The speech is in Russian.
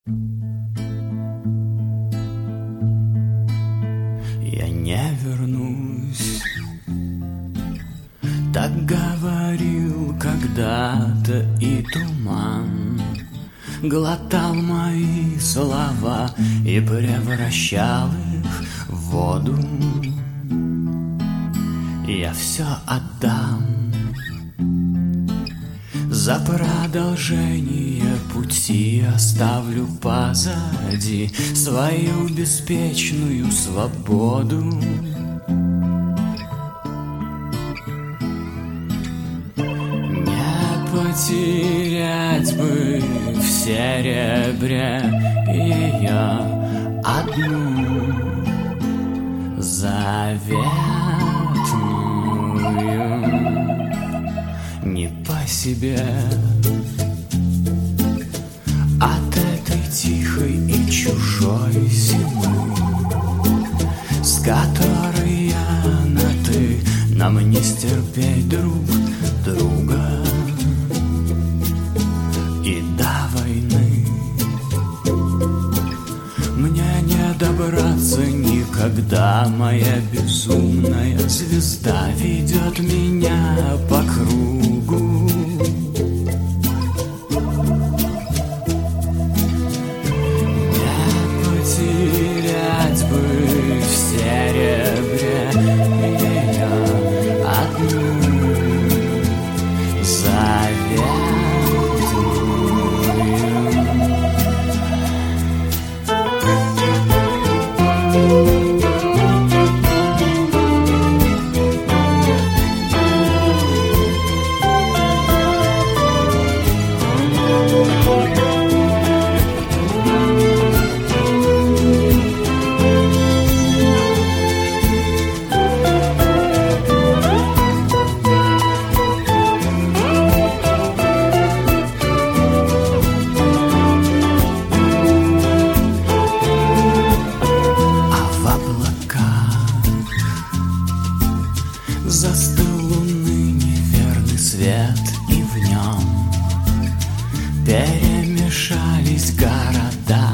Я не вернусь, так говорил когда-то и туман. Глотал мои слова и превращал их в воду. Я все отдам за продолжение пути, оставлю позади свою беспечную свободу. Не потерять бы в серебре ее одну заветную. Не по себе от этой тихой и чужой зимы, с которой я на ты, нам не стерпеть друг друга и до войны. Мне не добраться никогда, моя безумная звезда ведет меня по кругу. Не потерять бы в серебре ее одну заветную. Застыл луны неверный свет, и в нем перемешались города.